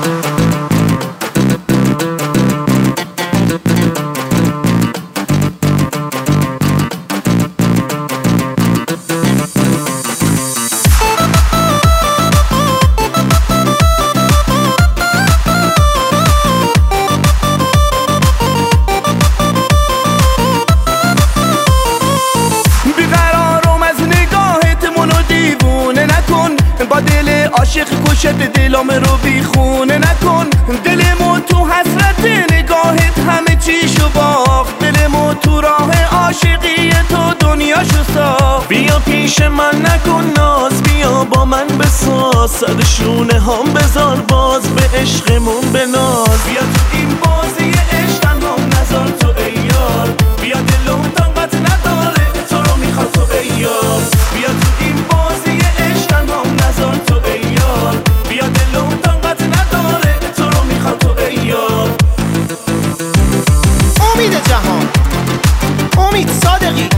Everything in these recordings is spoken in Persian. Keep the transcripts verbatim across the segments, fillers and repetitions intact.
با دل عاشق کشت دلام رو بیخونه نکن. دلمو تو حسرت نگاهت همه چیشو باخت. دلمو تو راه عاشقی تو دنیاشو ساخت. بیا پیش من نکن ناز، بیا با من بساز. سر شونه هم بذار باز، به عشقمون بناز. بیا تو این بازی عشق تنها نذار تو ای یار. بیا دلم طاقت نداره تو رو میخواد تو ای یار. بیا تو این بازی عشق تنها نذار تو ای یار. بیا دلم طاقت نداره تو رو میخواد تو ای یار. امید جهان، امید صادقی.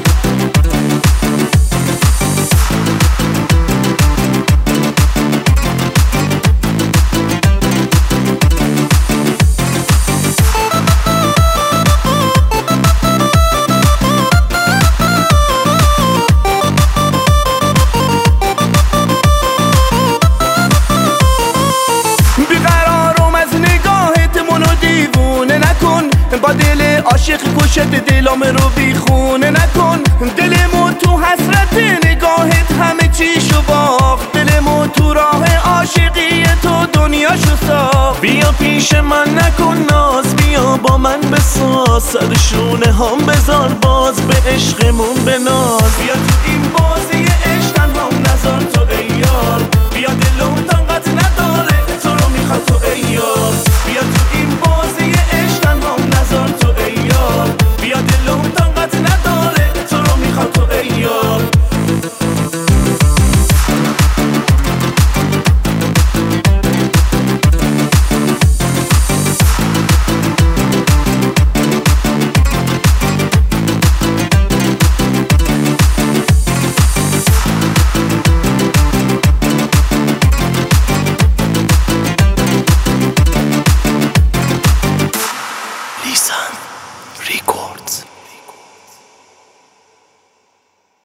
با دل عاشق کشت دلام رو بیخونه نکن. دلمو تو حسرت نگاهت همه چیشو باخت. دلمو تو راه عاشقی تو دنیاشو ساخت. بیا پیش من نکن ناز، بیا با من بساز. سر شونه هم بذار باز، به عشقمون بناز. بیا تو این باز